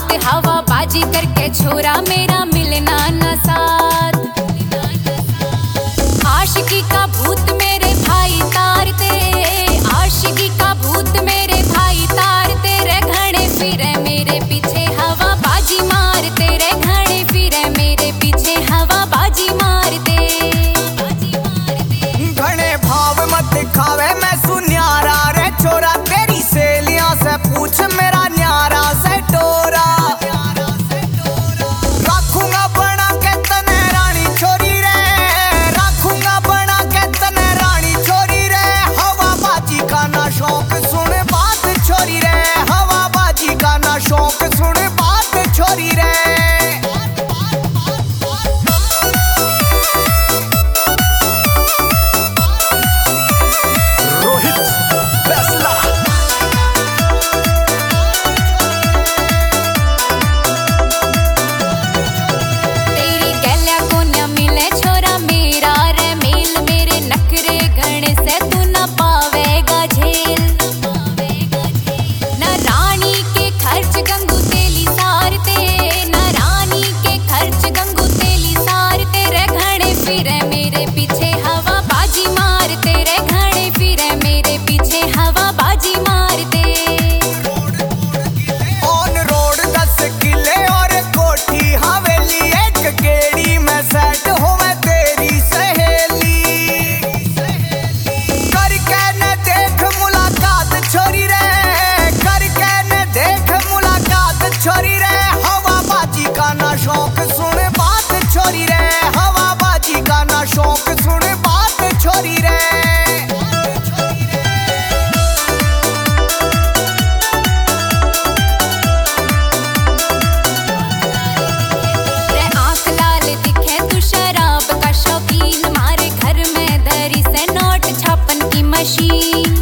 बात हवा बाजी करके छोरा मेरा मिलना न साथ। आशिकी का भूत मेरे भाई तारते, आशिकी का भूत मेरे भाई तारते रे घने फिरे मेरे पीछे हवा बाजी मारते रे घने फिरे मेरे पीछे हवा बाजी मारते। घने भाव मत दिखावे मैं सुन्यारा रे छोरा, तेरी सहेलियां से पूछ मेरा न्यारा से टोरा। रखूंगा बना के तने रानी छोरी रे, रखूंगा बना के तने रानी छोरी रे। हवा बाजी का ना शौक सुन बात छोरी रे, हवा बाजी का ना शौक सुन बात छोरी रे। छोरी रे हवा बाजी का ना शौक सुन बात छोरी रे, हवा बाजी का ना शौक सुन बात छोरी रे। आंख लाल दिखे तू शराब का शौकीन, मारे घर में धरी से नोट छापन की मशीन।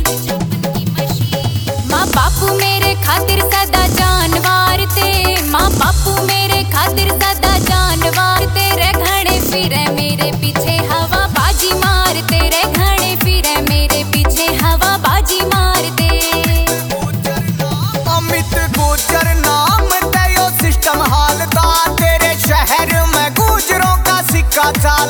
माँ बापू मेरे खातिर सदा जानवर ते, माँ बापू मेरे खातिर सदा जानवर तेरे घने फिरे मेरे पीछे हवा बाजी मारते रे घने फिरे मेरे पीछे हवा बाजी मारते। अमित गुजर नाम दयो सिस्टम हालता, तेरे शहर में गुजरों का सिक्का चाल